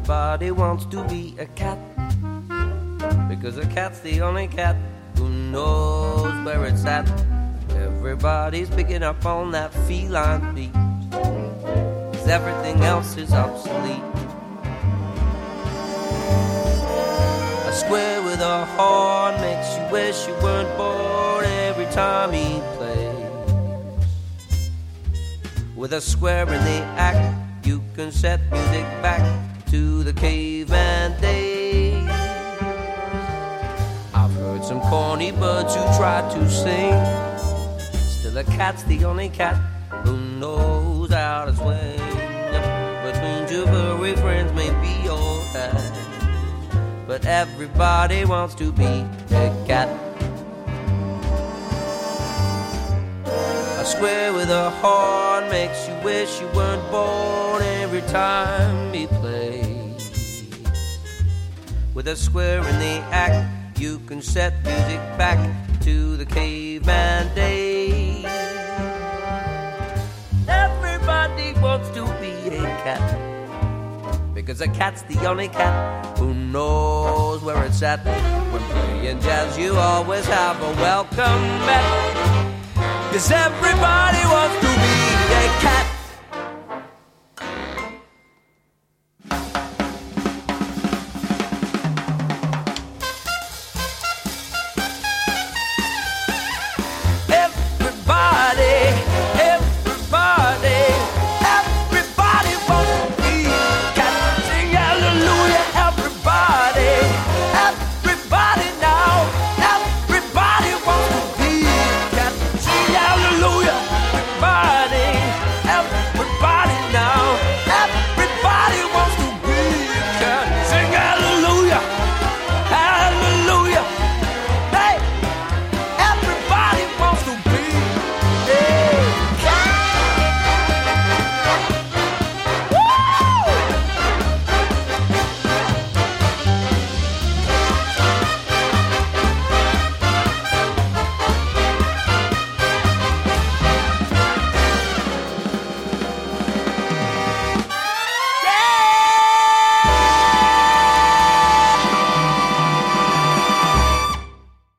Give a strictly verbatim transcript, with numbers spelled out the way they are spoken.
Everybody wants to be a cat, because a cat's the only cat who knows where it's at. Everybody's picking up on that feline beat, 'cause everything else is obsolete. A square with a horn makes you wish you weren't born every time he plays. With a square in the act, you can set music back to the caveman days. I've heard some corny birds who try to sing. Still a cat's the only cat who knows how to swing. Between two furry friends may be alright, but everybody wants to be a cat. A square with a horn makes you wish you weren't born every time he plays. With a square in the act, you can set music back to the caveman days. Everybody wants to be a cat, because a cat's the only cat who knows where it's at. When playing jazz, you always have a welcome back, 'cause everybody wants to be a cat.